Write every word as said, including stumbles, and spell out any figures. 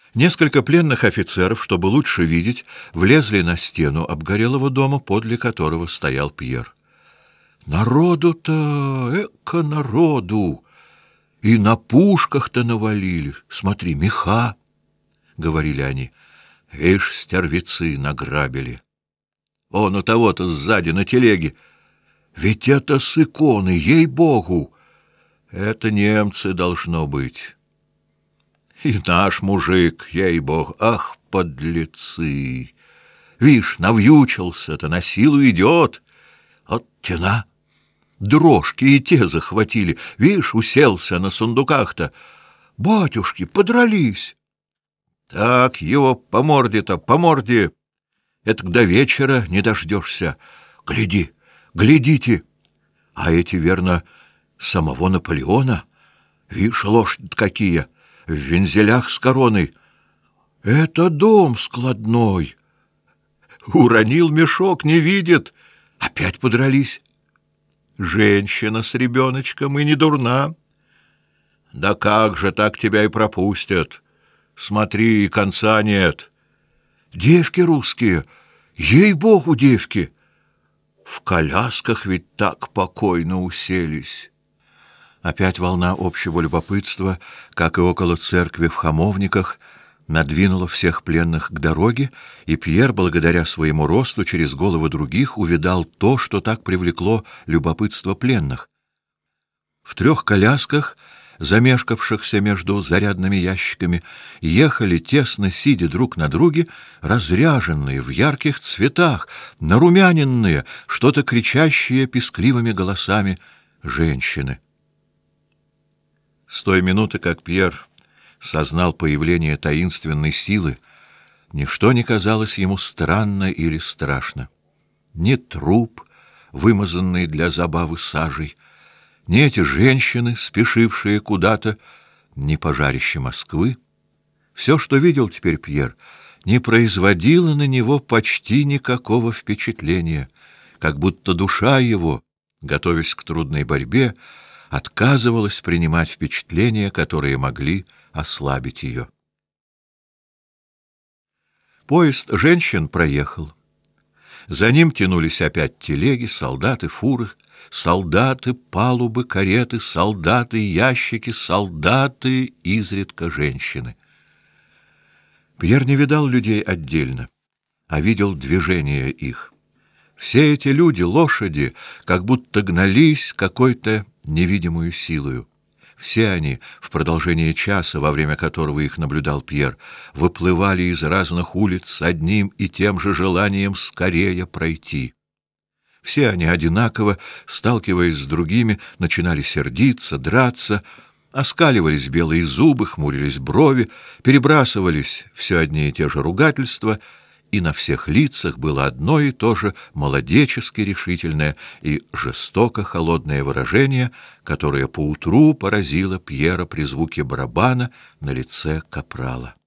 Несколько пленных офицеров, чтобы лучше видеть, влезли на стену обгорелого дома, подле которого стоял Пьер. Народу-то, эко народу! И на пушках-то навалили. Смотри, меха, — говорили они. Ишь, стервецы награбили. Он у того-то сзади на телеге. Ведь это с иконы, ей-богу! Это немцы должно быть. И наш мужик, ей-бог, ах, подлецы! Вишь, навьючился-то, на силу идет. От тена. Дрожки и те захватили. Вишь, уселся на сундуках-то. Батюшки, подрались. Так его по морде-то, по морде. Это до вечера не дождешься. Гляди, глядите. А эти, верно, самого Наполеона. Вишь, лошади какие, в вензелях с короной. Это дом складной. Уронил мешок, не видит. Опять подрались. Женщина с ребеночком и не дурна. Да как же так тебя и пропустят? Смотри, конца нет. Девки русские, ей-богу, девки. В колясках ведь так покойно уселись. Опять волна общего любопытства, как и около церкви в Хамовниках, надвинула всех пленных к дороге, и Пьер, благодаря своему росту, через головы других увидал то, что так привлекло любопытство пленных. В трех колясках, замешкавшихся между зарядными ящиками, ехали, тесно сидя друг на друге, разряженные, в ярких цветах, нарумяненные, что-то кричащие пескливыми голосами женщины. С той минуты, как Пьер сознал появление таинственной силы, ничто не казалось ему странно или страшно. Ни труп, вымазанный для забавы сажей, ни эти женщины, спешившие куда-то, ни пожарище Москвы. Все, что видел теперь Пьер, не производило на него почти никакого впечатления, как будто душа его, готовясь к трудной борьбе, отказывалась принимать впечатления, которые могли ослабить ее. Поезд женщин проехал. За ним тянулись опять телеги, солдаты, фуры, солдаты, палубы, кареты, солдаты, ящики, солдаты, изредка женщины. Пьер не видал людей отдельно, а видел движение их. Все эти люди, лошади, как будто гнались какой-то невидимую силою. Все они, в продолжение часа, во время которого их наблюдал Пьер, выплывали из разных улиц с одним и тем же желанием скорее пройти. Все они одинаково, сталкиваясь с другими, начинали сердиться, драться, оскаливались белые зубы, хмурились брови, перебрасывались все одни и те же ругательства, и на всех лицах было одно и то же молодечески решительное и жестоко холодное выражение, которое поутру поразило Пьера при звуке барабана на лице капрала.